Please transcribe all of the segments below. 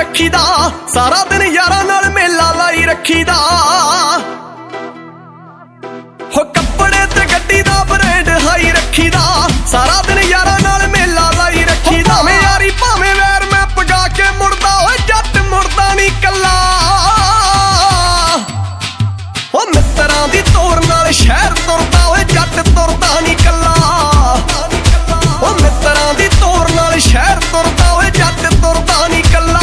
रखीदा, सारा दिन यारां नाल मेला लाई रखीदा। हो कपड़े ते गड्डी दा ब्रांड हाई रखीदा, सारा दिन यारां नाल मेला लाई रखीदा। भावें यारी भावें वैर मैं पगा के मुड़दा, ओए जट मुड़दा नी कल्ला। ओ मित्तरां दी तोर नाल शहर तुरदा, ओए जट तुरदा नी कल्ला। ओ मित्तरां दी तोर नाल शहर तुरदा, ओए जट तुरदा नी कल्ला।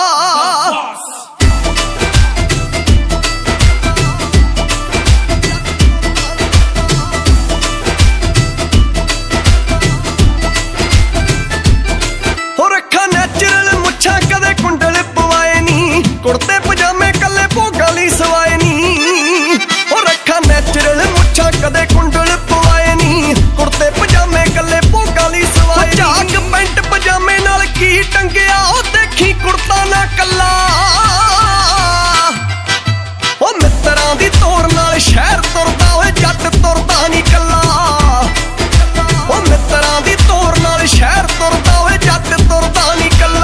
कुर्ते पजामे कले भोगां लई सवाए नी, ओ रखा नैचुरल मुच्छां कदे कुंडल पवाए नी। कुर्ते पजामे कले भोगां लई सवाए, झाक पैंट पजामे नाल की टंगिया, ओ देखी कुर्ता ना कल्ला। ओ मित्तरां दी तोर नाल शहर तुरदा, ओए जट तुरदा नी कल्ला। ओ मित्तरां दी तोर नाल शहर तुरदा, ओए जट तुरदा नी कल्ला।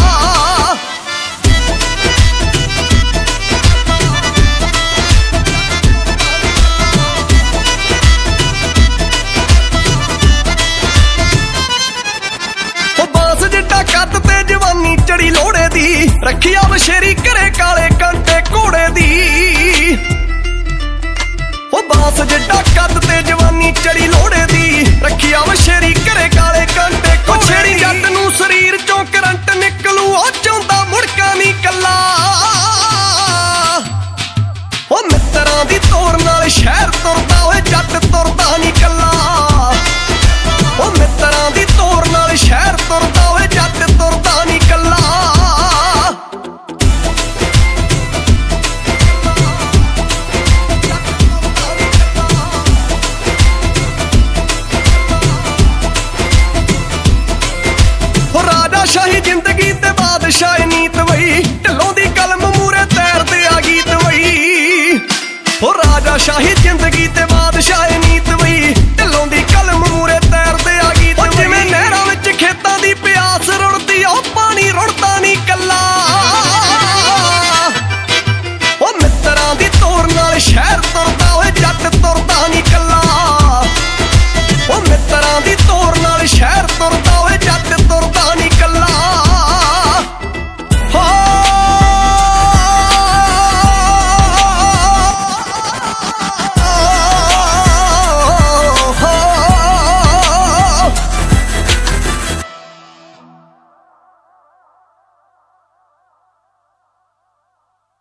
कद ते जवानी चढ़ी लोड़े दी, रखिया बशेरी घरे काले कांटे घोड़े दी। ओ बांस जिड्डा कद ते जवानी चढ़ी लोड़े दी, रखिया बशेरी घरे काले कांटे घोड़े। छेड़ी जट नूं शरीर चों करंट निकलू, ओ चाहुंदा मुड़का नी कल्ला। ओ मित्तरां दी तोर नाल शहर तुरदा, ओए जट तुरदा नी कल्ला। ओ मित्तरां दी तोर नाल शहर तुरदा, ओए जट तुरदा नी कल्ला। हो राजा शाही जिंदगी ते बादशाही नीत वही, ढिल्लों दी कलम मूरे तैरदे आ गीत वही। हो राजा शाही जिंदगी ते बादशाही